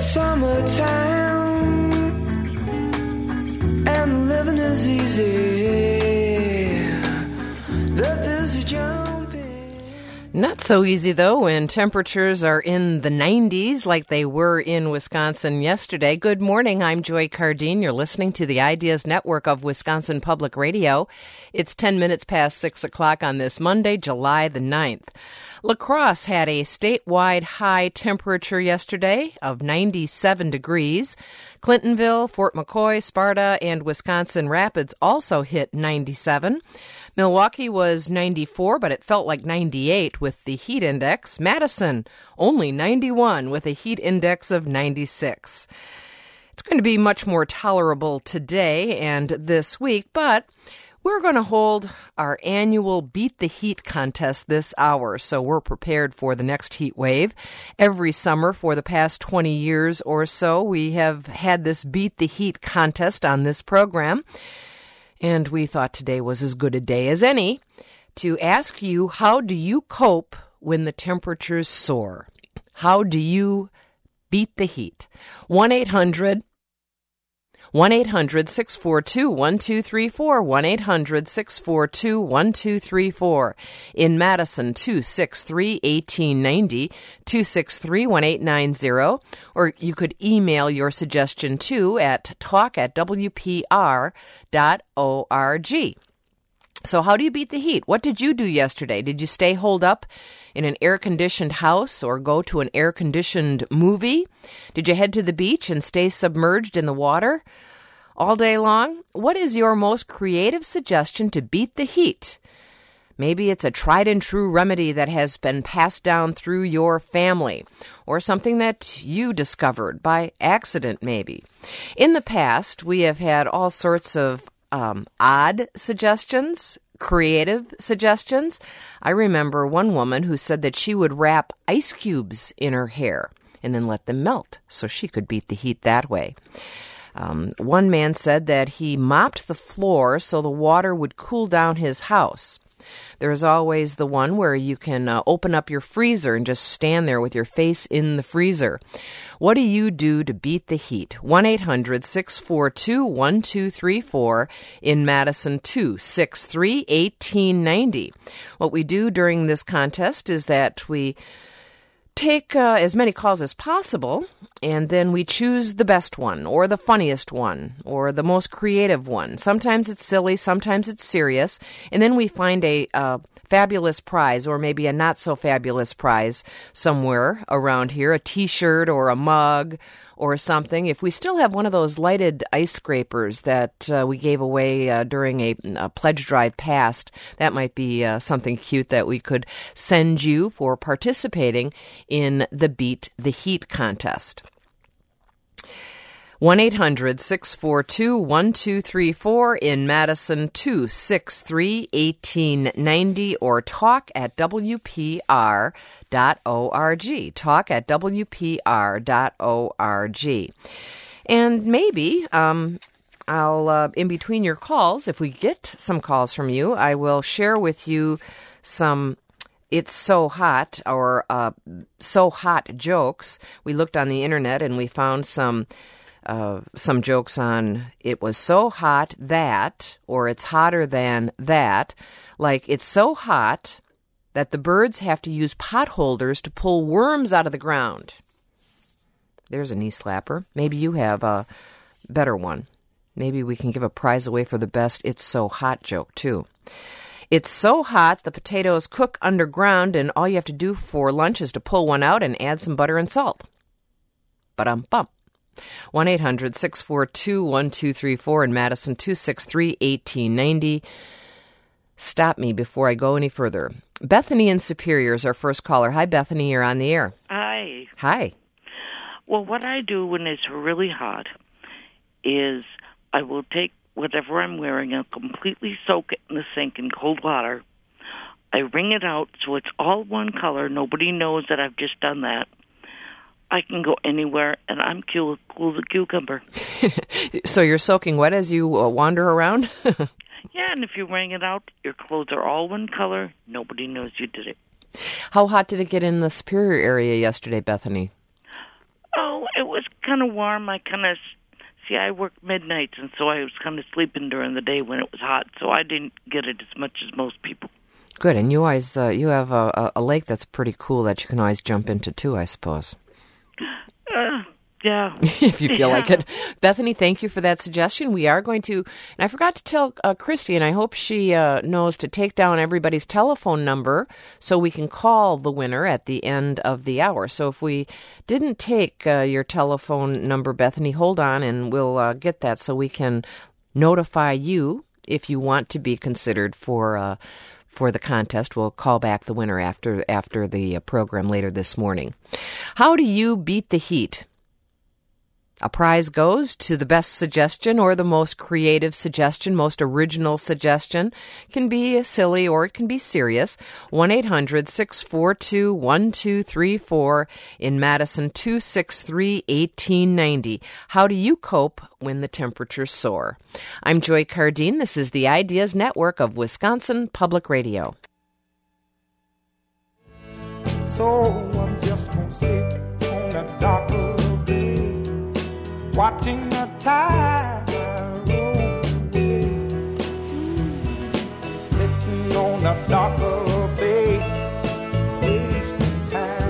summertime and living is easy. The bills are jumping. Not so easy, though, when temperatures are in the 90s like they were in Wisconsin yesterday. Good morning. I'm Joy Cardine. You're listening to the Ideas Network of Wisconsin Public Radio. It's 10 minutes past 6 o'clock on this Monday, July the 9th. La Crosse had a statewide high temperature yesterday of 97 degrees. Clintonville, Fort McCoy, Sparta, and Wisconsin Rapids also hit 97. Milwaukee was 94, but it felt like 98 with the heat index. Madison, only 91 with a heat index of 96. It's going to be much more tolerable today and this week, but we're going to hold our annual Beat the Heat contest this hour, so we're prepared for the next heat wave. Every summer for the past 20 years or so, we have had this Beat the Heat contest on this program, and we thought today was as good a day as any to ask you, how do you cope when the temperatures soar? How do you beat the heat? 1-800 1-800-642-1234, 1-800-642-1234. In Madison, 263-1890, 263-1890, or you could email your suggestion to at talk@wpr.org. So how do you beat the heat? What did you do yesterday? Did you stay holed up in an air-conditioned house or go to an air-conditioned movie? Did you head to the beach and stay submerged in the water all day long? What is your most creative suggestion to beat the heat? Maybe it's a tried-and-true remedy that has been passed down through your family, or something that you discovered by accident, maybe. In the past, we have had all sorts of odd suggestions, creative suggestions. I remember one woman who said that she would wrap ice cubes in her hair and then let them melt so she could beat the heat that way. One man said that he mopped the floor so the water would cool down his house. There's always the one where you can open up your freezer and just stand there with your face in the freezer. What do you do to beat the heat? 1-800-642-1234. In Madison, 263-1890. What we do during this contest is that we take as many calls as possible, and then we choose the best one, or the funniest one, or the most creative one. Sometimes it's silly, sometimes it's serious, and then we find a fabulous prize, or maybe a not-so-fabulous prize somewhere around here, a T-shirt or a mug or something. If we still have one of those lighted ice scrapers that we gave away during a pledge drive past, that might be something cute that we could send you for participating in the Beat the Heat contest. 1-800-642-1234. In Madison, 263-1890, or talk@wpr.org. Talk@wpr.org. And maybe I'll, in between your calls, if we get some calls from you, I will share with you some It's So Hot or So Hot jokes. We looked on the internet and we found some jokes on it was so hot that, or it's hotter than that, like it's so hot that the birds have to use pot holders to pull worms out of the ground. There's a knee slapper. Maybe you have a better one. Maybe we can give a prize away for the best It's So Hot joke, too. It's so hot the potatoes cook underground, and all you have to do for lunch is to pull one out and add some butter and salt. Ba-dum-bum. 1-800-642-1234 in Madison, 263-1890. Stop me before I go any further. Bethany in Superior is our first caller. Hi, Bethany. You're on the air. Hi. Hi. Well, what I do when it's really hot is I will take whatever I'm wearing and completely soak it in the sink in cold water. I wring it out so it's all one color. Nobody knows that I've just done that. I can go anywhere, and I'm cool as a cucumber. So you're soaking wet as you wander around? Yeah, and if you wring it out, your clothes are all one color. Nobody knows you did it. How hot did it get in the Superior area yesterday, Bethany? Oh, it was kind of warm. I work midnights, and so I was kind of sleeping during the day when it was hot, so I didn't get it as much as most people. Good, and you always you have a lake that's pretty cool that you can always jump into too, I suppose. Yeah. If you feel like it. Bethany, thank you for that suggestion. We are going to, and I forgot to tell Christy, and I hope she knows to take down everybody's telephone number so we can call the winner at the end of the hour. So if we didn't take your telephone number, Bethany, hold on, and we'll get that so we can notify you if you want to be considered for the contest. We'll call back the winner after the program later this morning. How do you beat the heat? A prize goes to the best suggestion or the most creative suggestion, most original suggestion. Can be silly or it can be serious. 1-800-642-1234 in Madison, 263-1890. How do you cope when the temperatures soar? I'm Joy Cardine. This is the Ideas Network of Wisconsin Public Radio. So I'm just gonna sit on that dock of the bay, watching the tide roll away. Sitting on the dock of the bay, wasting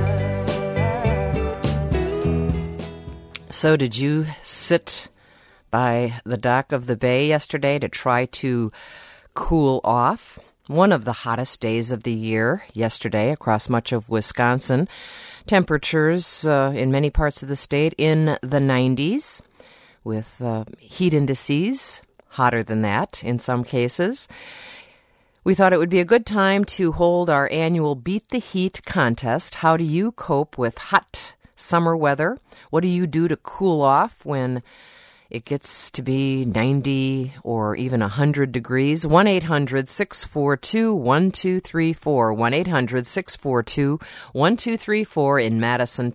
time. So did you sit by the dock of the bay yesterday to try to cool off? One of the hottest days of the year yesterday across much of Wisconsin. Temperatures in many parts of the state in the 90s with heat indices hotter than that in some cases. We thought it would be a good time to hold our annual Beat the Heat contest. How do you cope with hot summer weather? What do you do to cool off when it gets to be 90 or even 100 degrees? 1-800-642-1234. 1-800-642-1234 in Madison,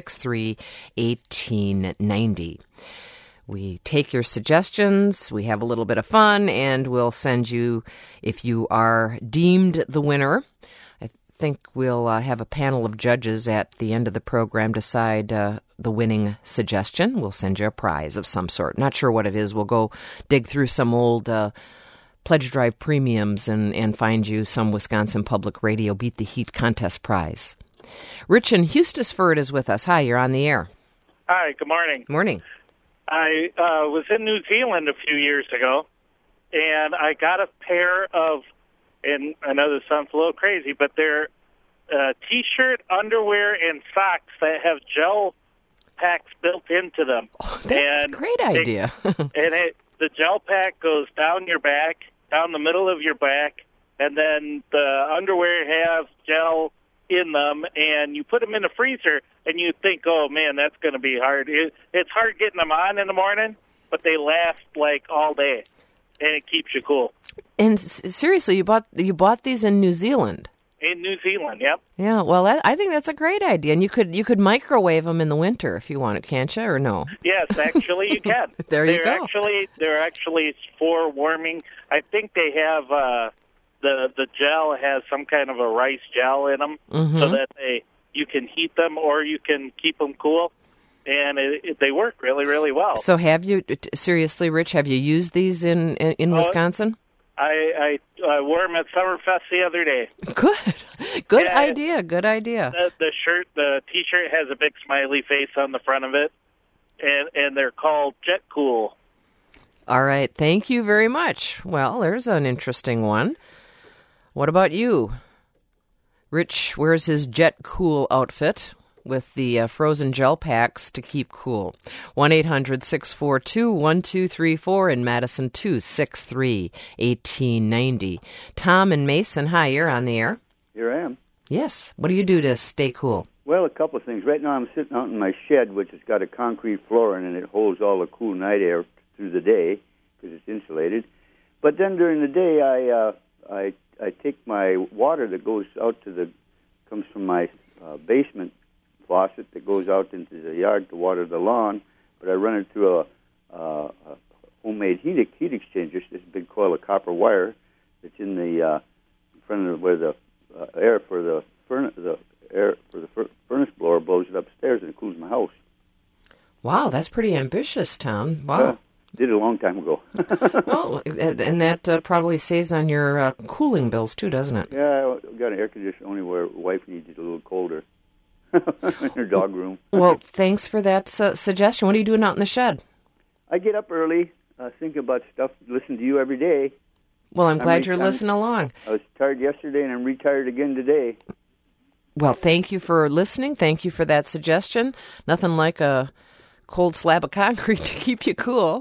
263-1890. We take your suggestions, we have a little bit of fun, and we'll send you, if you are deemed the winner, I think we'll have a panel of judges at the end of the program decide the winning suggestion. We'll send you a prize of some sort. Not sure what it is. We'll go dig through some old Pledge Drive premiums and find you some Wisconsin Public Radio Beat the Heat contest prize. Rich in Hustisford is with us. Hi, you're on the air. Hi, good morning. Morning. I was in New Zealand a few years ago, and I got a pair of, and I know this sounds a little crazy, but they're T-shirt, underwear, and socks that have gel packs built into them. Oh, that's a great idea. The gel pack goes down your back, down the middle of your back, and then the underwear has gel in them, and you put them in the freezer, and you think, oh, man, that's going to be hard. It's hard getting them on in the morning, but they last, like, all day, and it keeps you cool. And seriously, you bought these in New Zealand? In New Zealand, yep. Yeah, well, I think that's a great idea, and you could microwave them in the winter if you want it, can't you, or no? Yes, actually, you can. You go. They're actually for warming. I think they have the gel has some kind of a rice gel in them, so that you can heat them or you can keep them cool, and they work really, really well. So have you, seriously, Rich, have you used these in Wisconsin? I wore them at Summerfest the other day. Good idea. The T-shirt has a big smiley face on the front of it, and they're called Jet Cool. All right, thank you very much. Well, there's an interesting one. What about you? Rich wears his Jet Cool outfit with the frozen gel packs to keep cool. 1-800-642-1234 in Madison, 263-1890. Tom and Mason, hi, you're on the air. Here I am. Yes. What do you do to stay cool? Well, a couple of things. Right now I'm sitting out in my shed, which has got a concrete floor in it, and it holds all the cool night air through the day because it's insulated. But then during the day, I take my water that comes from my basement faucet that goes out into the yard to water the lawn, but I run it through a homemade heat exchanger. This big coil of copper wire that's in the front of where the air for the furnace blower blows it upstairs and it cools my house. Wow, that's pretty ambitious, Tom. Wow. Did it a long time ago. Well, and that probably saves on your cooling bills, too, doesn't it? Yeah, I got an air conditioner only where wife needs it a little colder in her dog room. Well, thanks for that suggestion. What are you doing out in the shed? I get up early, think about stuff, listen to you every day. Well, I'm glad you're listening along. I was tired yesterday, and I'm retired again today. Well, thank you for listening. Thank you for that suggestion. Nothing like a cold slab of concrete to keep you cool.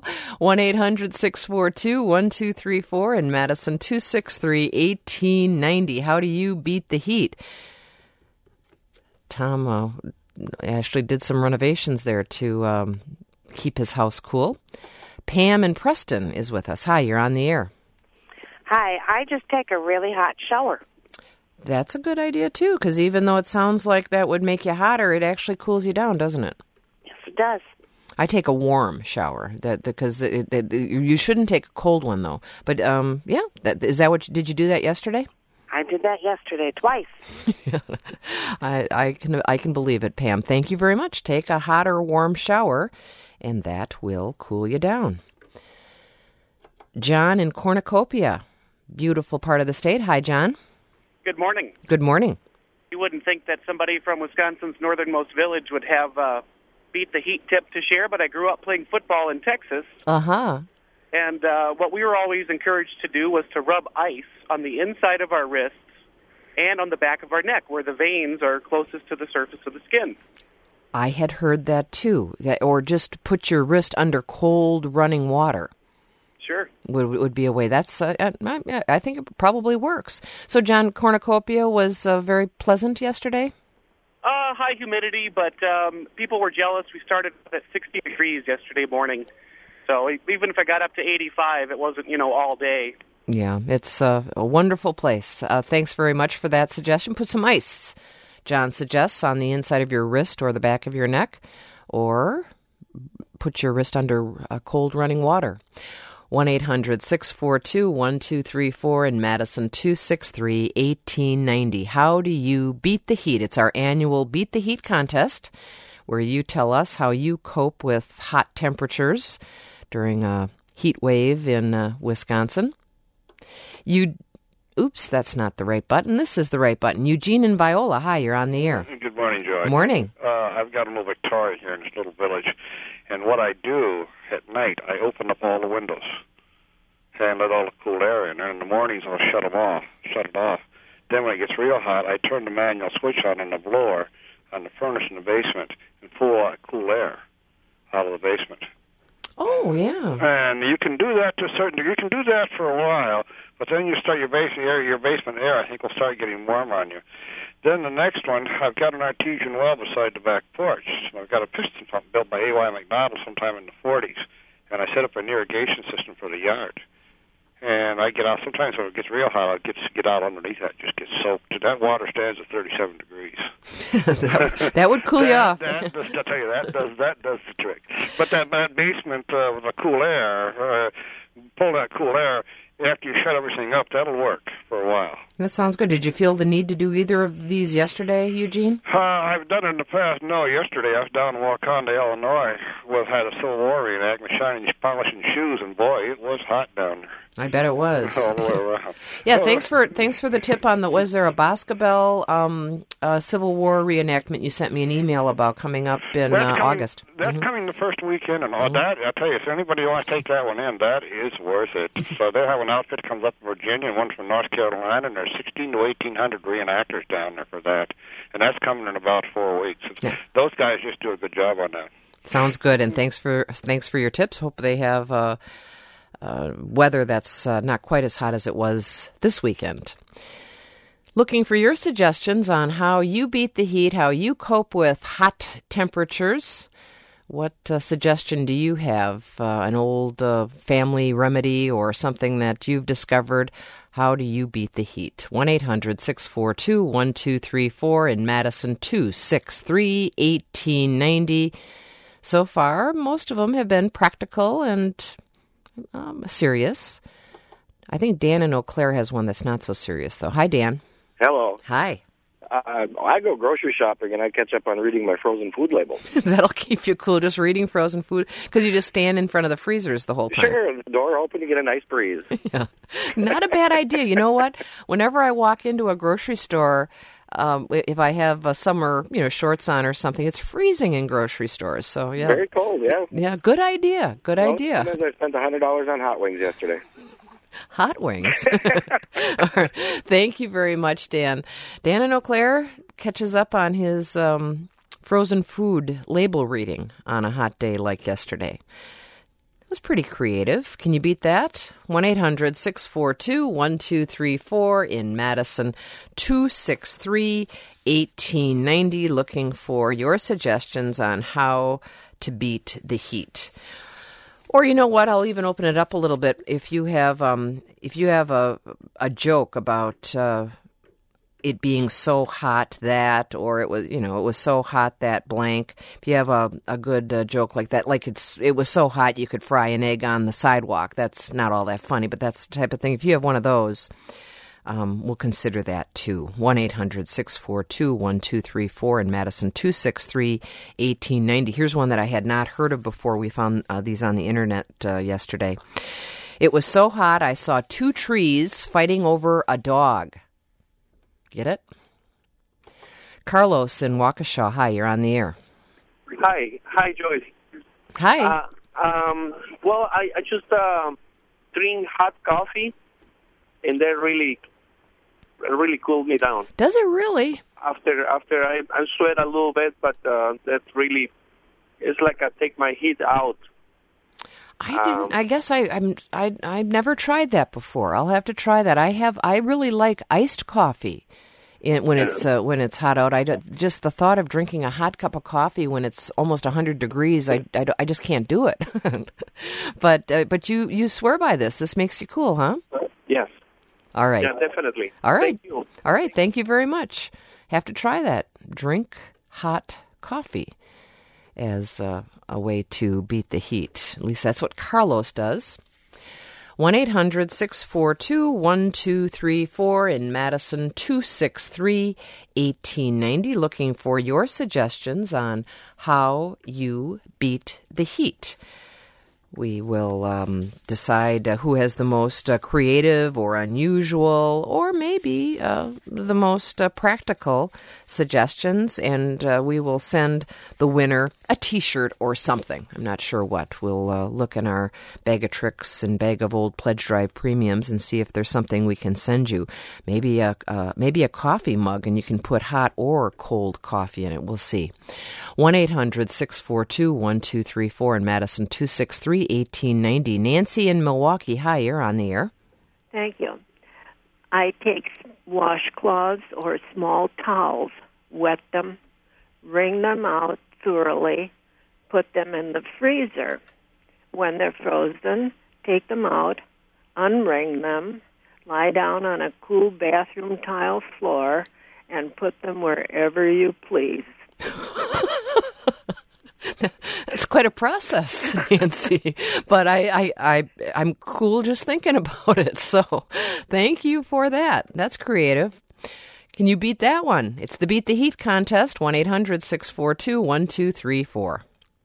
1-800-642-1234 in Madison, 263-1890. How do you beat the heat? Tom actually did some renovations there to keep his house cool. Pam in Preston is with us. Hi, you're on the air. Hi, I just take a really hot shower. That's a good idea, too, because even though it sounds like that would make you hotter, it actually cools you down, doesn't it? Yes, it does. I take a warm shower because you shouldn't take a cold one, though. But, is that did you do that yesterday? I did that yesterday twice. I can believe it, Pam. Thank you very much. Take a hot or warm shower, and that will cool you down. John in Cornucopia, beautiful part of the state. Hi, John. Good morning. Good morning. You wouldn't think that somebody from Wisconsin's northernmost village would have beat the heat tip to share, but I grew up playing football in Texas. Uh-huh. And what we were always encouraged to do was to rub ice on the inside of our wrists and on the back of our neck, where the veins are closest to the surface of the skin. I had heard that, too. Or just put your wrist under cold running water. Sure. Would be a way. That's I think it probably works. So, John, Cornucopia was very pleasant yesterday? High humidity, but people were jealous. We started at 60 degrees yesterday morning. So even if I got up to 85, it wasn't, all day. Yeah, it's a wonderful place. Thanks very much for that suggestion. Put some ice, John suggests, on the inside of your wrist or the back of your neck, or put your wrist under cold running water. 1-800-642-1234 in Madison, 263-1890. How do you beat the heat? It's our annual Beat the Heat contest, where you tell us how you cope with hot temperatures during a heat wave in Wisconsin. Oops, that's not the right button. This is the right button. Eugene and Viola, hi, you're on the air. Good morning, Joy. Morning. I've got a little Victoria here in this little village, and what I do at night, I open up all the windows and let all the cool air in, and in the mornings I'll shut it off. Then when it gets real hot, I turn the manual switch on the blower on the furnace in the basement and pull all that cool air out of the basement. Oh, yeah. And you can do that to a certain degree. You can do that for a while, but then you start your basement air, I think, will start getting warm on you. Then the next one, I've got an artesian well beside the back porch. I've got a piston pump built by A.Y. McDonald sometime in the 40s, and I set up an irrigation system for the yard. And I get out, sometimes when it gets real hot, I get out underneath that, just get soaked. That water stands at 37 degrees. that would cool you off. I'll tell you, that does the trick. But that basement with the cool air, pull that cool air, after you shut everything up, that'll work for a while. That sounds good. Did you feel the need to do either of these yesterday, Eugene? I've done it in the past. No, yesterday I was down in Waukon, Illinois. Had a Civil War reenactment, shining, polishing shoes, and boy, it was hot down there. I bet it was. All the way around. Yeah, thanks for the tip on was there a Boscobel Civil War reenactment you sent me an email about coming up in August? That's coming the first weekend, and all that, I'll tell you, if anybody wants to take that one in, that is worth it. So they have an outfit that comes up from Virginia and one from North Carolina, and there's 1,600 to 1,800 reenactors down there for that. And that's coming in about 4 weeks. Yeah. Those guys just do a good job on that. Sounds good, and thanks for your tips. Hope they have weather that's not quite as hot as it was this weekend. Looking for your suggestions on how you beat the heat, how you cope with hot temperatures. What suggestion do you have? An old family remedy or something that you've discovered? How do you beat the heat? 1-800-642-1234 in Madison, 263-1890. So far, most of them have been practical and serious. I think Dan in Eau Claire has one that's not so serious, though. Hi, Dan. Hello. Hi. I go grocery shopping and I catch up on reading my frozen food labels. That'll keep you cool, just reading frozen food, because you just stand in front of the freezers the whole time. Sure, the door open, you get a nice breeze. Yeah, not a bad idea. You know what? Whenever I walk into a grocery store, if I have summer, shorts on or something, it's freezing in grocery stores. So yeah, very cold. Yeah, yeah, good idea. Good idea. Sometimes I spent $100 on hot wings yesterday. Hot wings. All right. Thank you very much, Dan. Dan in Eau Claire catches up on his frozen food label reading on a hot day like yesterday. It was pretty creative. Can you beat that? 1-800-642-1234 in Madison, 263-1890, looking for your suggestions on how to beat the heat. Or you know what? I'll even open it up a little bit. If you have a joke about it being so hot that, or it was so hot that blank. If you have a good joke like that, like it was so hot you could fry an egg on the sidewalk. That's not all that funny, but that's the type of thing. If you have one of those, we'll consider that too. 1-800-642-1234 in Madison, 263-1890. Here's one that I had not heard of before. We found these on the internet yesterday. It was so hot I saw two trees fighting over a dog. Get it? Carlos in Waukesha. Hi, you're on the air. Hi, Joyce. Hi. Well, I just drink hot coffee, and that really cooled me down. Does it really? After I sweat a little bit, but that really, it's like I take my heat out. I didn't. I guess I've never tried that before. I'll have to try that. I really like iced coffee when it's hot out. Just the thought of drinking a hot cup of coffee when it's almost 100 degrees, I just can't do it. But you swear by this. This makes you cool, huh? Yes. All right. Yeah, definitely. All right. Thank you. All right. Thank you very much. Have to try that. Drink hot coffee as a way to beat the heat. At least that's what Carlos does. 1-800-642-1234 in Madison, 263-1890, looking for your suggestions on how you beat the heat. We will decide who has the most creative or unusual or maybe the most practical suggestions, and we will send the winner a T-shirt or something. I'm not sure what. We'll look in our bag of tricks and bag of old Pledge Drive premiums and see if there's something we can send you. Maybe a coffee mug, and you can put hot or cold coffee in it. We'll see. 1-800-642-1234 in Madison, 263-1890. Nancy in Milwaukee. Hi, you're on the air. Thank you. I take washcloths or small towels, wet them, wring them out thoroughly, put them in the freezer. When they're frozen, take them out, unwring them, lie down on a cool bathroom tile floor, and put them wherever you please. It's quite a process, Nancy, but I'm cool just thinking about it. So thank you for that. That's creative. Can you beat that one? It's the Beat the Heat contest, 1-800-642-1234.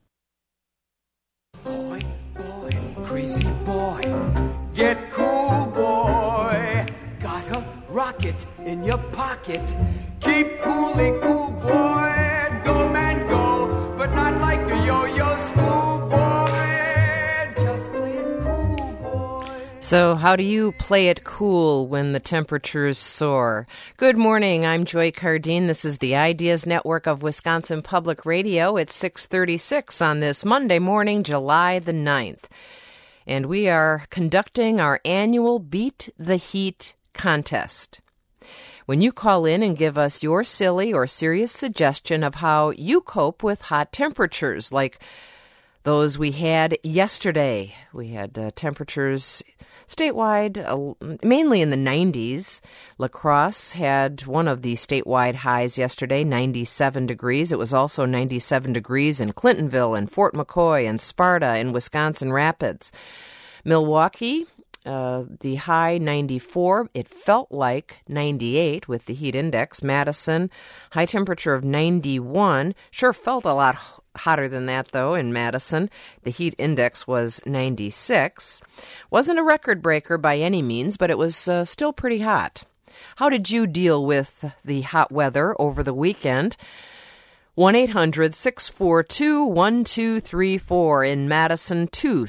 Boy, crazy boy, get cool, boy. Got a rocket in your pocket. Keep coolly cool, boy. Go, man, go, but not like a yo-yo school boy. Just play it cool, boy. So how do you play it cool when the temperatures soar? Good morning. I'm Joy Cardine. This is the Ideas Network of Wisconsin Public Radio. It's 6:36 on this Monday morning, July the 9th. And we are conducting our annual Beat the Heat contest. When you call in and give us your silly or serious suggestion of how you cope with hot temperatures, like those we had yesterday. We had temperatures statewide, mainly in the 90s. La Crosse had one of the statewide highs yesterday, 97 degrees. It was also 97 degrees in Clintonville and Fort McCoy and Sparta and Wisconsin Rapids. Milwaukee The high 94. It felt like 98 with the heat index. Madison, high temperature of 91. Sure felt a lot hotter than that, though, in Madison. The heat index was 96. Wasn't a record breaker by any means, but it was still pretty hot. How did you deal with the hot weather over the weekend? 1-800-642-1234 in Madison,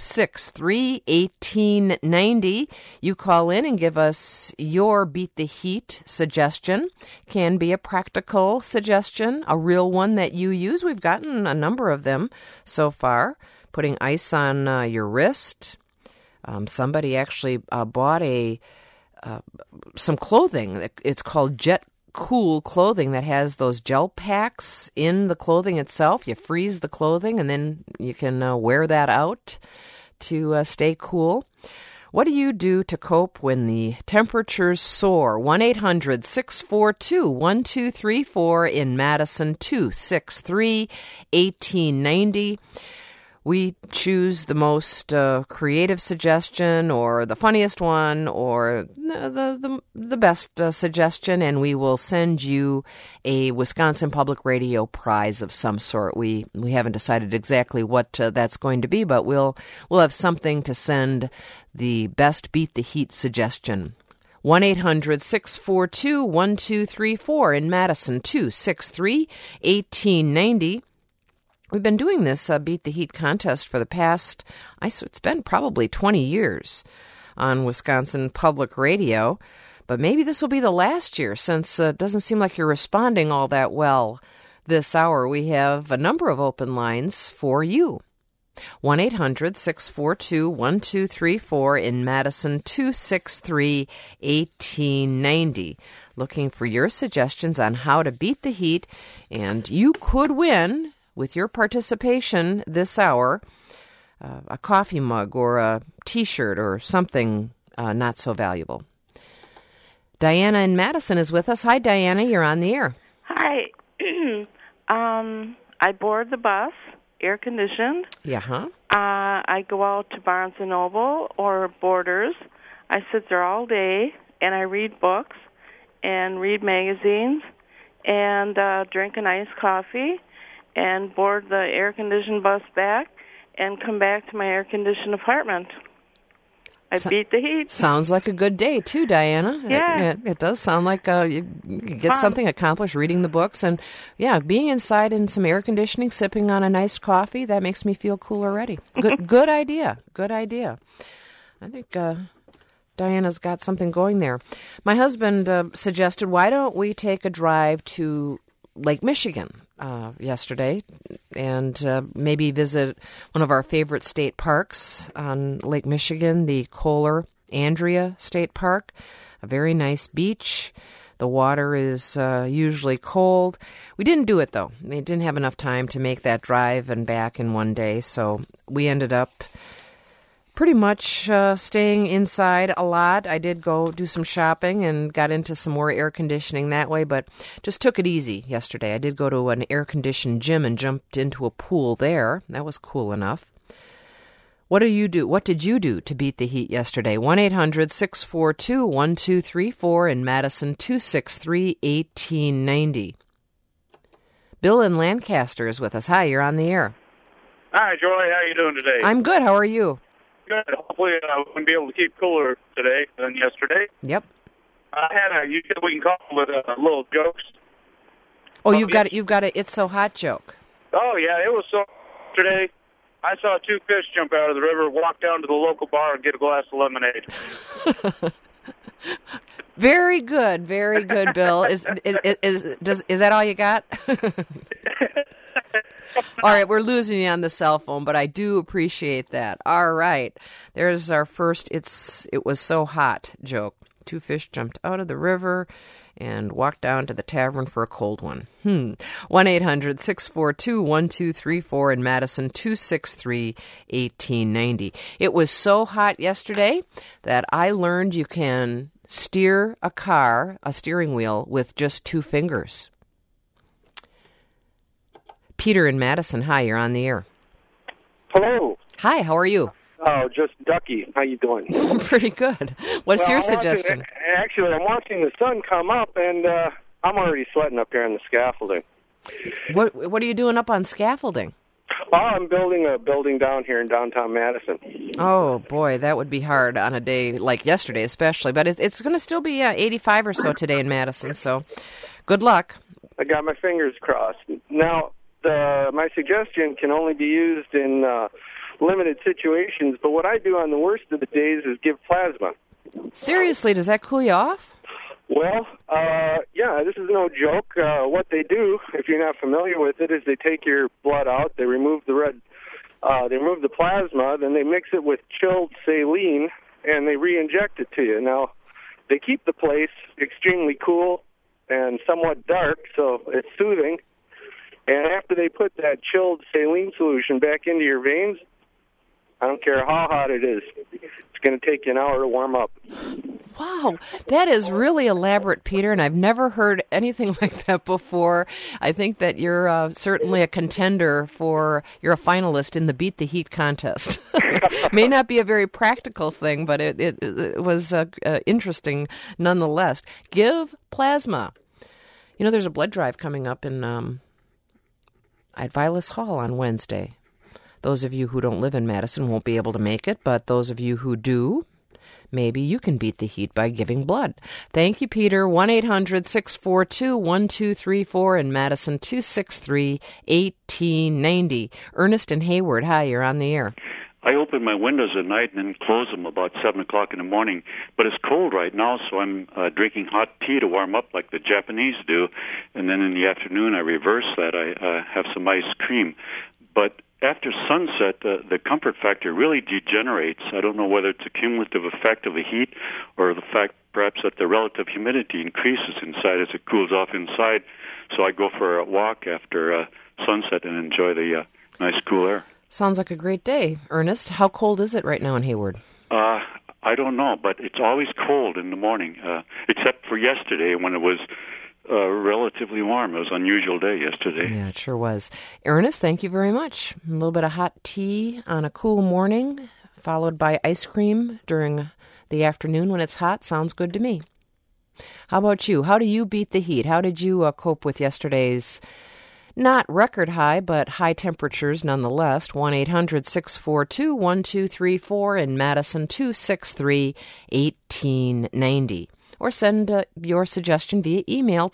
263-1890. You call in and give us your Beat the Heat suggestion. Can be a practical suggestion, a real one that you use. We've gotten a number of them so far. Putting ice on your wrist. Somebody actually bought some clothing. It's called Jet Cool clothing that has those gel packs in the clothing itself. You freeze the clothing and then you can wear that out to stay cool. What do you do to cope when the temperatures soar? 1-800-642-1234 in Madison, 263-1890. We choose the most creative suggestion or the funniest one or the best suggestion, and we will send you a Wisconsin Public Radio prize of some sort. We haven't decided exactly what that's going to be, but we'll have something to send the best Beat the Heat suggestion. 1-800-642-1234 in Madison, 263-1890. We've been doing this Beat the Heat contest for the past, it's been probably 20 years on Wisconsin Public Radio, but maybe this will be the last year since it doesn't seem like you're responding all that well this hour. We have a number of open lines for you. 1-800-642-1234 in Madison, 263-1890. Looking for your suggestions on how to beat the heat, and you could win with your participation this hour, a coffee mug or a T-shirt or something not so valuable. Diana in Madison is with us. Hi, Diana. You're on the air. Hi. I board the bus, air-conditioned. Yeah, I go out to Barnes & Noble or Borders. I sit there all day, and I read books and read magazines and drink a nice coffee and board the air-conditioned bus back and come back to my air-conditioned apartment. I beat the heat. Sounds like a good day, too, Diana. Yeah. It does sound like you get something accomplished reading the books. And, yeah, being inside in some air conditioning, sipping on a nice coffee, that makes me feel cool already. Good idea. Good idea. I think Diana's got something going there. My husband suggested, why don't we take a drive to Lake Michigan yesterday and maybe visit one of our favorite state parks on Lake Michigan, the Kohler Andrea State Park, a very nice beach. The water is usually cold. We didn't do it, though. We didn't have enough time to make that drive and back in one day, so we ended up pretty much staying inside a lot. I did go do some shopping and got into some more air conditioning that way, but just took it easy yesterday. I did go to an air-conditioned gym and jumped into a pool there. That was cool enough. What do you do? What did you do to beat the heat yesterday? 1-800-642-1234 in Madison, 263-1890. Bill in Lancaster is with us. Hi, you're on the air. Hi, Joy. How are you doing today? I'm good. How are you? Good. Hopefully we're going to be able to keep cooler today than yesterday. Yep. I had you said we can call with little jokes. Oh, you've got a It's So Hot joke. Oh, yeah. It was so today. I saw two fish jump out of the river, walk down to the local bar, and get a glass of lemonade. Very good, Bill. Is that all you got? All right, we're losing you on the cell phone, but I do appreciate that. All right, there's our first it was so hot joke. Two fish jumped out of the river and walked down to the tavern for a cold one. 1-800-642-1234 in Madison, 263-1890. It was so hot yesterday that I learned you can steer a car, a steering wheel, with just two fingers. Peter in Madison, hi, you're on the air. Hello. Hi, how are you? Oh, just Ducky. How you doing? Pretty good. What's your suggestion? I'm watching the sun come up, and I'm already sweating up here on the scaffolding. What are you doing up on scaffolding? Oh, I'm building a building down here in downtown Madison. Oh, boy, that would be hard on a day like yesterday especially. But it's going to still be 85 or so today in Madison, so good luck. I got my fingers crossed. Now, my suggestion can only be used in limited situations, but what I do on the worst of the days is give plasma. Seriously, does that cool you off? Well, yeah, this is no joke. What they do, if you're not familiar with it, is they take your blood out, they remove the they remove the plasma, then they mix it with chilled saline, and they re-inject it to you. Now, they keep the place extremely cool and somewhat dark, so it's soothing. And after they put that chilled saline solution back into your veins, I don't care how hot it is, it's going to take you an hour to warm up. Wow, that is really elaborate, Peter, and I've never heard anything like that before. I think that you're certainly a contender you're a finalist in the Beat the Heat contest. May not be a very practical thing, but it was interesting nonetheless. Give plasma. You know, there's a blood drive coming up at Vilas Hall on Wednesday. Those of you who don't live in Madison won't be able to make it, but those of you who do, maybe you can beat the heat by giving blood. Thank you, Peter. 1-800-642-1234 in Madison, 263-1890. Ernest in Hayward, hi, you're on the air. I open my windows at night and then close them about 7 o'clock in the morning. But it's cold right now, so I'm drinking hot tea to warm up like the Japanese do. And then in the afternoon, I reverse that. I have some ice cream. But after sunset, the comfort factor really degenerates. I don't know whether it's a cumulative effect of the heat or the fact perhaps that the relative humidity increases inside as it cools off inside. So I go for a walk after sunset and enjoy the nice cool air. Sounds like a great day. Ernest, how cold is it right now in Hayward? I don't know, but it's always cold in the morning, except for yesterday when it was relatively warm. It was an unusual day yesterday. Yeah, it sure was. Ernest, thank you very much. A little bit of hot tea on a cool morning, followed by ice cream during the afternoon when it's hot. Sounds good to me. How about you? How do you beat the heat? How did you cope with yesterday's not record high, but high temperatures nonetheless? 1-800-642-1234 in Madison, 263-1890. Or send your suggestion via email,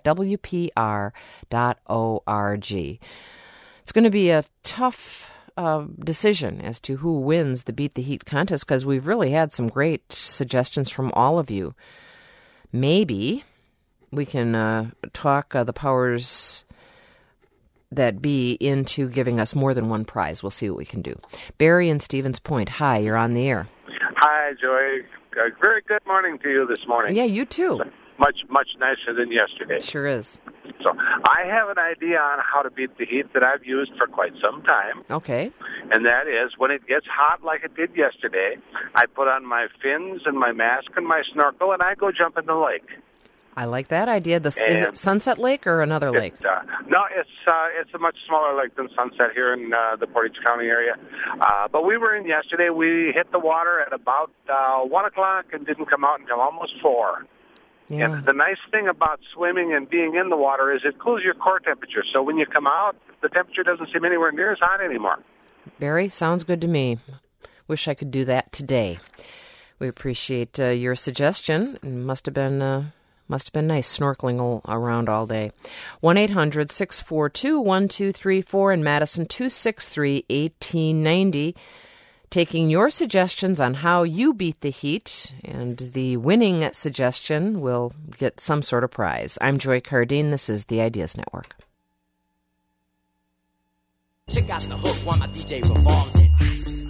talk@wpr.org. It's going to be a tough decision as to who wins the Beat the Heat contest because we've really had some great suggestions from all of you. Maybe we can talk the powers that be into giving us more than one prize. We'll see what we can do. Barry in Stevens Point, hi, you're on the air. Hi, Joy. Very good morning to you this morning. Yeah, you too. Much nicer than yesterday. Sure is. So I have an idea on how to beat the heat that I've used for quite some time. Okay. And that is when it gets hot like it did yesterday, I put on my fins and my mask and my snorkel, and I go jump in the lake. I like that idea. Is it Sunset Lake or another lake? No, it's a much smaller lake than Sunset here in the Portage County area. But we were in yesterday. We hit the water at about 1 o'clock and didn't come out until almost 4. Yeah. And the nice thing about swimming and being in the water is it cools your core temperature. So when you come out, the temperature doesn't seem anywhere near as hot anymore. Barry, sounds good to me. Wish I could do that today. We appreciate your suggestion. It must have been nice snorkeling around all day. 1-800-642-1234 in Madison, 263-1890. Taking your suggestions on how you beat the heat, and the winning suggestion will get some sort of prize. I'm Joy Cardine. This is the Ideas Network. Check out the hook while my DJ revolves it.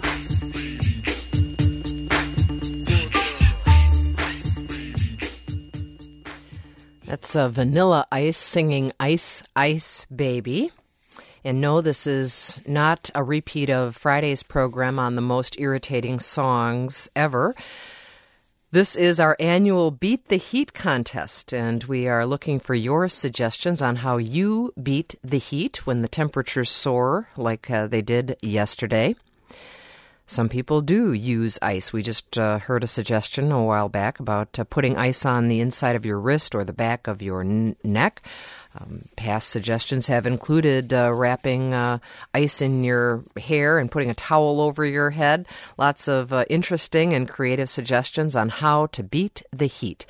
That's Vanilla Ice singing Ice, Ice Baby. And no, this is not a repeat of Friday's program on the most irritating songs ever. This is our annual Beat the Heat contest, and we are looking for your suggestions on how you beat the heat when the temperatures soar like they did yesterday. Some people do use ice. We just heard a suggestion a while back about putting ice on the inside of your wrist or the back of your neck. Past suggestions have included wrapping ice in your hair and putting a towel over your head. Lots of interesting and creative suggestions on how to beat the heat.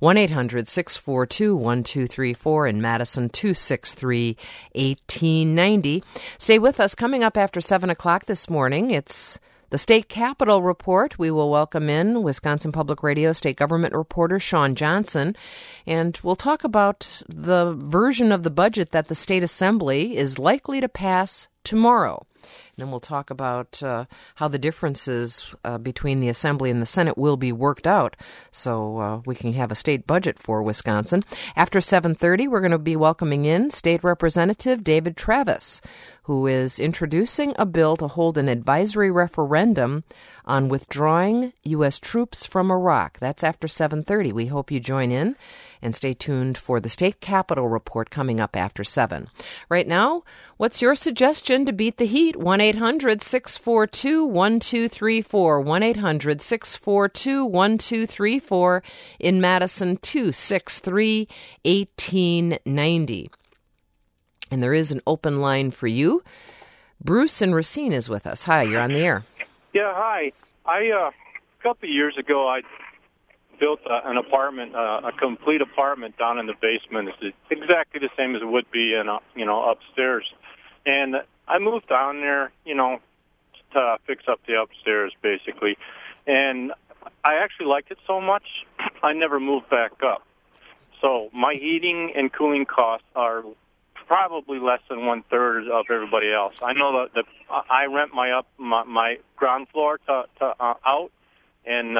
1-800-642-1234 in Madison, 263-1890. Stay with us. Coming up after 7 o'clock this morning, it's the State Capitol Report. We will welcome in Wisconsin Public Radio State Government reporter Sean Johnson, and we'll talk about the version of the budget that the State Assembly is likely to pass tomorrow. And then we'll talk about how the differences between the Assembly and the Senate will be worked out so we can have a state budget for Wisconsin. After 7:30, we're going to be welcoming in State Representative David Travis, who is introducing a bill to hold an advisory referendum on withdrawing U.S. troops from Iraq. That's after 7:30. We hope you join in, and stay tuned for the State Capitol Report coming up after 7. Right now, what's your suggestion to beat the heat? 1-800-642-1234. 1-800-642-1234 in Madison, 263-1890. And there is an open line for you. Bruce in Racine is with us. Hi, you're on the air. Yeah, hi. A couple of years ago, I built an apartment, a complete apartment down in the basement. It's exactly the same as it would be in, upstairs. And I moved down there, to fix up the upstairs, basically. And I actually liked it so much, I never moved back up. So my heating and cooling costs are probably less than 1/3 of everybody else. I know that I rent my ground floor to out, and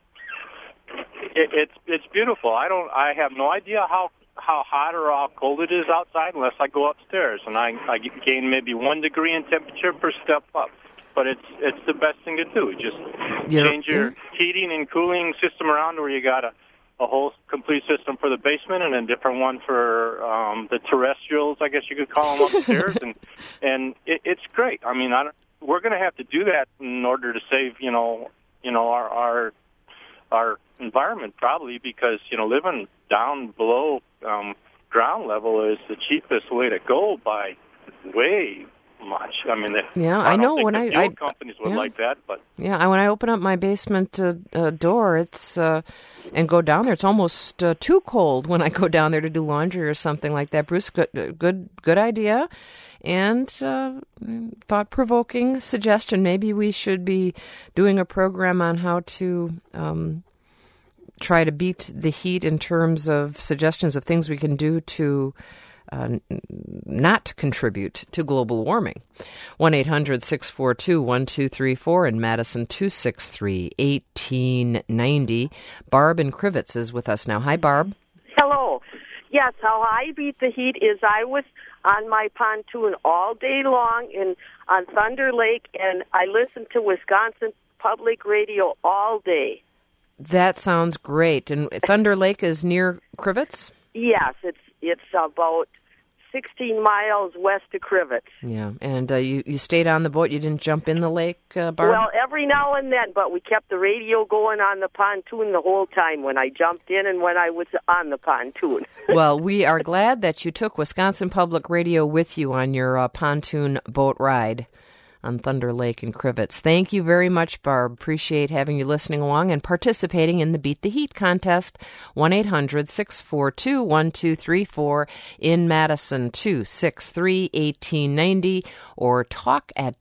it's beautiful. I have no idea how hot or how cold it is outside unless I go upstairs, and I gain maybe 1 degree in temperature per step up. But it's the best thing to do. Just change your heating and cooling system around where you got a whole complete system for the basement and a different one for the terrestrials, I guess you could call them, upstairs, and it's great. I mean, we're going to have to do that in order to save, our environment, probably, because living down below ground level is the cheapest way to go by way much. I mean, I know when the companies would like that, but when I open up my basement door, it's and go down there, it's almost too cold when I go down there to do laundry or something like that. Bruce, good idea, and thought-provoking suggestion. Maybe we should be doing a program on how to try to beat the heat in terms of suggestions of things we can do to not contribute to global warming. 1-800-642-1234 in Madison, 263-1890. Barb in Crivitz is with us now. Hi, Barb. Hello. Yes, how I beat the heat is I was on my pontoon all day long on Thunder Lake, and I listened to Wisconsin Public Radio all day. That sounds great. And Thunder Lake is near Crivitz? Yes, it's about 16 miles west of Crivitz. Yeah, and you stayed on the boat? You didn't jump in the lake, Barb? Well, every now and then, but we kept the radio going on the pontoon the whole time when I jumped in and when I was on the pontoon. Well, we are glad that you took Wisconsin Public Radio with you on your pontoon boat ride on Thunder Lake in Crivitz. Thank you very much, Barb. Appreciate having you listening along and participating in the Beat the Heat contest. 1-800-642-1234 in Madison, 263-1890, or talk at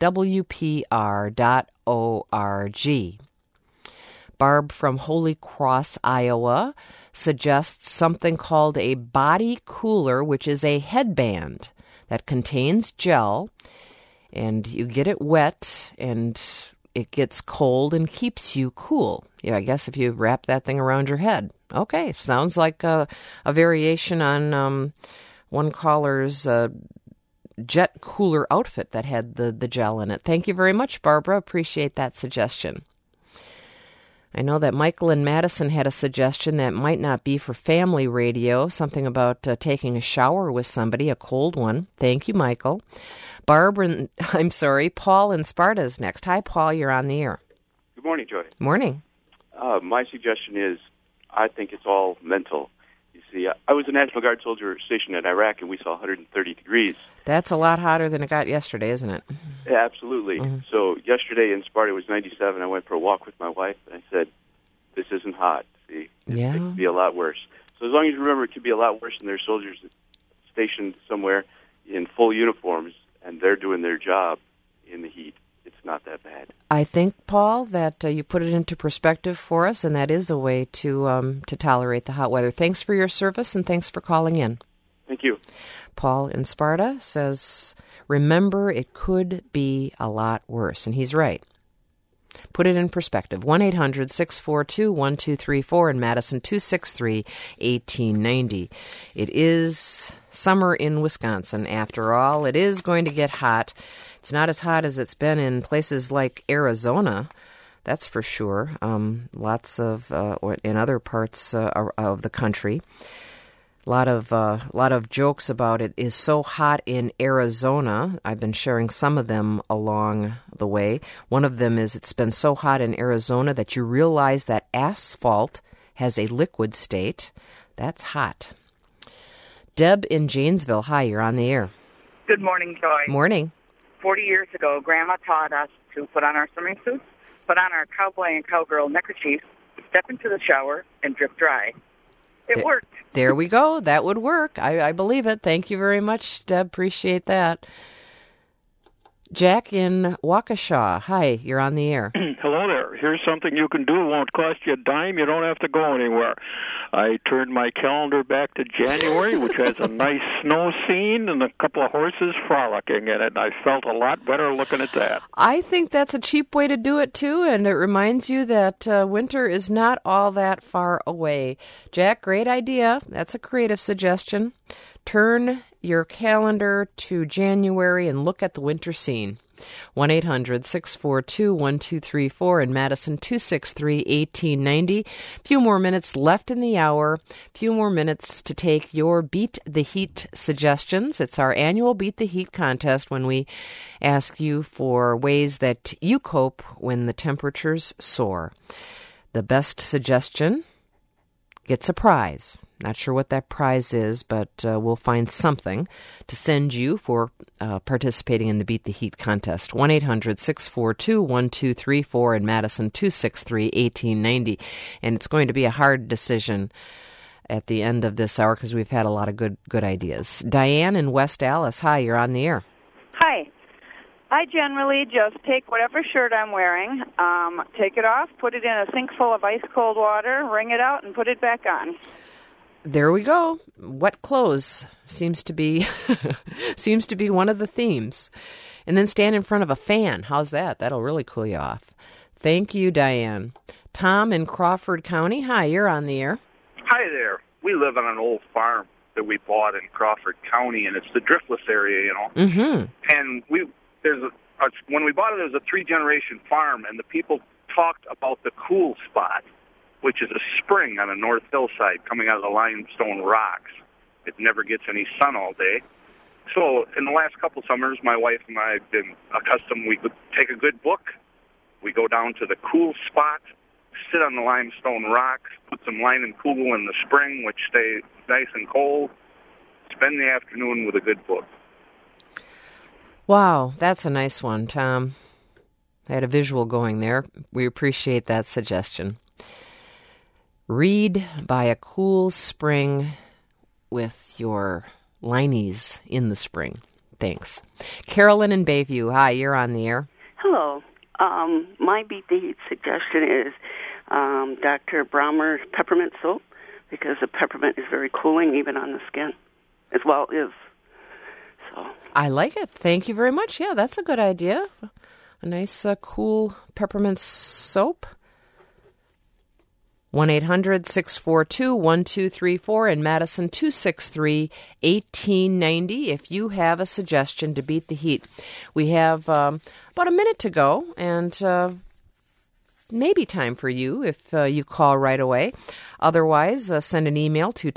WPR.org. Barb from Holy Cross, Iowa, suggests something called a body cooler, which is a headband that contains gel, and you get it wet, and it gets cold and keeps you cool. Yeah, I guess if you wrap that thing around your head. Okay, sounds like a variation on one caller's jet cooler outfit that had the gel in it. Thank you very much, Barbara. Appreciate that suggestion. I know that Michael in Madison had a suggestion that might not be for family radio, something about taking a shower with somebody, a cold one. Thank you, Michael. Paul in Sparta is next. Hi, Paul, you're on the air. Good morning, Joy. Morning. My suggestion is, I think it's all mental. You see, I was a National Guard soldier stationed in Iraq, and we saw 130 degrees. That's a lot hotter than it got yesterday, isn't it? Yeah, absolutely. Mm-hmm. So yesterday in Sparta it was 97. I went for a walk with my wife, and I said, this isn't hot. See, it could be a lot worse. So as long as you remember, it could be a lot worse, and there's soldiers stationed somewhere in full uniforms, and they're doing their job in the heat. It's not that bad. I think, Paul, that you put it into perspective for us, and that is a way to tolerate the hot weather. Thanks for your service, and thanks for calling in. Thank you. Paul in Sparta says, remember, it could be a lot worse. And he's right. Put it in perspective. 1-800-642-1234 in Madison, 263-1890. It is summer in Wisconsin, after all. It is going to get hot. It's not as hot as it's been in places like Arizona, that's for sure. Lots of, or in other parts of the country. A lot of jokes about it is so hot in Arizona. I've been sharing some of them along the way. One of them is it's been so hot in Arizona that you realize that asphalt has a liquid state. That's hot. Deb in Janesville, hi, you're on the air. Good morning, Joy. Morning. 40 years ago, Grandma taught us to put on our swimming suits, put on our cowboy and cowgirl neckerchiefs, step into the shower, and drip dry. It worked. There we go. That would work. I believe it. Thank you very much, Deb. Appreciate that. Jack in Waukesha. Hi, you're on the air. Hello there. Here's something you can do. It won't cost you a dime. You don't have to go anywhere. I turned my calendar back to January, which has a nice snow scene and a couple of horses frolicking in it. And I felt a lot better looking at that. I think that's a cheap way to do it, too, and it reminds you that winter is not all that far away. Jack, great idea. That's a creative suggestion. Turn your calendar to January and look at the winter scene. 1-800-642-1234 in Madison, 263-1890. Few more minutes left in the hour. Few more minutes to take your Beat the Heat suggestions. It's our annual Beat the Heat contest when we ask you for ways that you cope when the temperatures soar. The best suggestion gets a prize. Not sure what that prize is, but we'll find something to send you for participating in the Beat the Heat contest. 1-800-642-1234 in Madison, 263-1890. And it's going to be a hard decision at the end of this hour because we've had a lot of good ideas. Diane in West Allis, hi, you're on the air. Hi. I generally just take whatever shirt I'm wearing, take it off, put it in a sink full of ice cold water, wring it out, and put it back on. There we go. Wet clothes seems to be one of the themes. And then stand in front of a fan. How's that? That'll really cool you off. Thank you, Diane. Tom in Crawford County. Hi, you're on the air. Hi there. We live on an old farm that we bought in Crawford County, and it's the Driftless area, you know. Mm-hmm. And when we bought it, it was a 3-generation farm, and the people talked about the cool spot, which is a spring on a north hillside coming out of the limestone rocks. It never gets any sun all day. So in the last couple summers, my wife and I have been accustomed, we would take a good book, we go down to the cool spot, sit on the limestone rocks, put some Line and Kugel in the spring, which stay nice and cold, spend the afternoon with a good book. Wow, that's a nice one, Tom. I had a visual going there. We appreciate that suggestion. Read by a cool spring with your lineys in the spring. Thanks. Carolyn in Bayview. Hi, you're on the air. Hello. My Beat the Heat suggestion is Dr. Braumer's peppermint soap, because the peppermint is very cooling even on the skin, as well as. So. I like it. Thank you very much. Yeah, that's a good idea. A nice cool peppermint soap. 1-800-642-1234 in Madison, 263-1890 if you have a suggestion to beat the heat. We have about a minute to go, and maybe time for you if you call right away. Otherwise, send an email to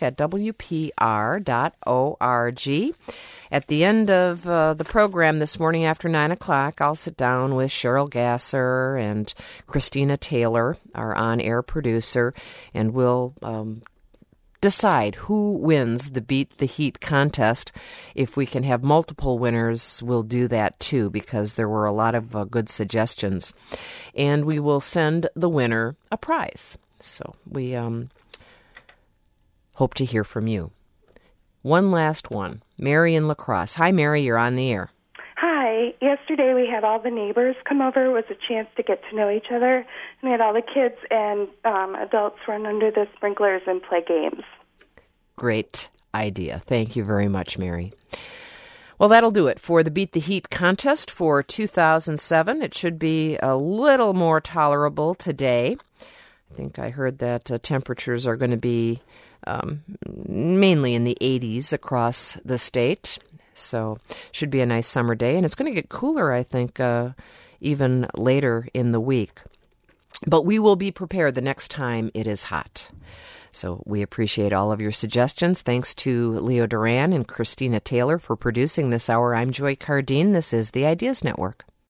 talk@wpr.org. At the end of the program this morning after 9 o'clock, I'll sit down with Cheryl Gasser and Christina Taylor, our on-air producer, and we'll decide who wins the Beat the Heat contest. If we can have multiple winners, we'll do that too, because there were a lot of good suggestions. And we will send the winner a prize. So we hope to hear from you. One last one. Mary in La Crosse. Hi, Mary. You're on the air. Hi. Yesterday we had all the neighbors come over. It was a chance to get to know each other. And we had all the kids and adults run under the sprinklers and play games. Great idea. Thank you very much, Mary. Well, that'll do it for the Beat the Heat contest for 2007. It should be a little more tolerable today. I think I heard that temperatures are going to be mainly in the 80s across the state. So should be a nice summer day. And it's going to get cooler, I think, even later in the week. But we will be prepared the next time it is hot. So we appreciate all of your suggestions. Thanks to Leo Duran and Christina Taylor for producing this hour. I'm Joy Cardine. This is the Ideas Network.